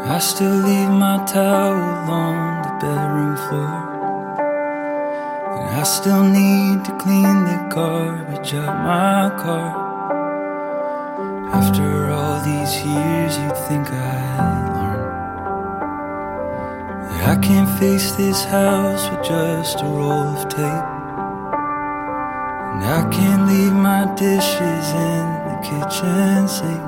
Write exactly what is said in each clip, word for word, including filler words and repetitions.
I still leave my towel on the bedroom floor, and I still need to clean the garbage out my car. After all these years, you'd think I'd learn that I can't face this house with just a roll of tape, and I can't leave my dishes in the kitchen sink.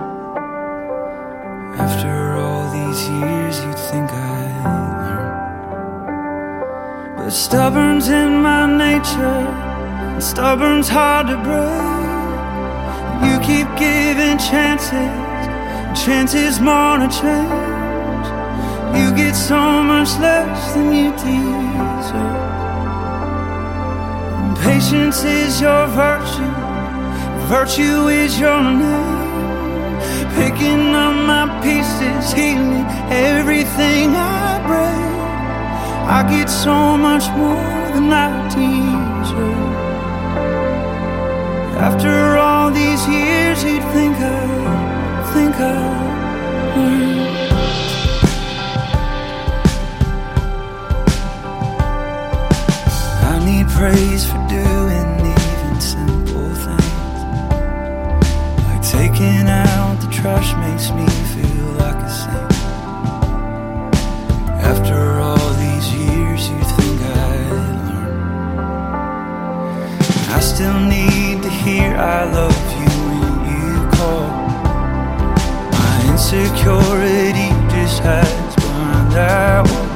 After all these years, you'd think I'd learn, but stubborn's in my nature, and stubborn's hard to break. You keep giving chances, chances more to change. You get so much less than you deserve. And patience is your virtue, virtue is your name. Picking up my pieces, healing everything I break. I get so much more than I deserve. After all these years, you'd think I, think I learned. I need praise for doing even simple things, like taking out the trash makes me feel like a saint. After all these years, you'd think I'd learn. I still need to hear I love you when you call. My insecurity just hides behind that wall.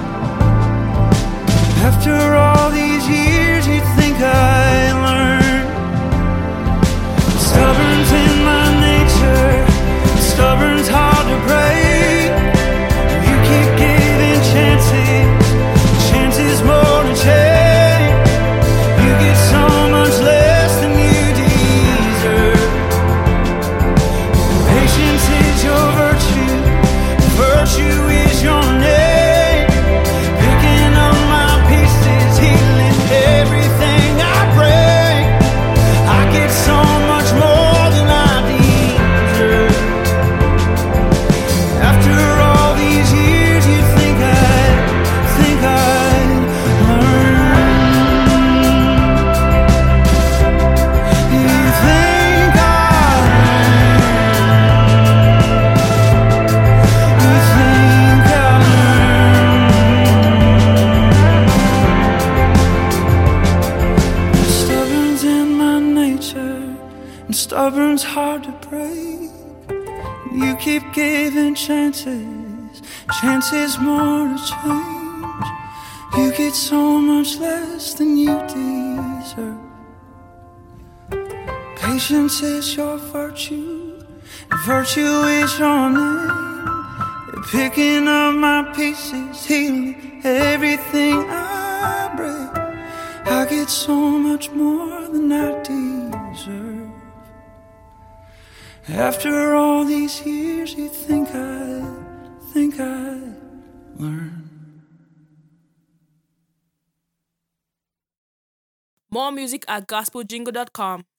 After all these years, you'd think I'd learn. Stubborn's in my nature, stubborn's hard to break. You keep giving chances, chances more to change. You get so much less than you deserve. Patience is your virtue, virtue is your name. Picking up my pieces, healing everything I break. I get so much more than I deserve. After all these years, you think I'd, think I'd learn. You think I'd learn. You think I'd learn. Stubborn's in my nature, and stubborn's hard to break. You keep giving chances, chances more to change. You get so much less than you deserve. Patience is your virtue, and virtue is your name. Picking up my pieces, healing everything I break. I get so much more than I deserve. After all these years, you think I, think I learn. More music at gospel jingle dot com.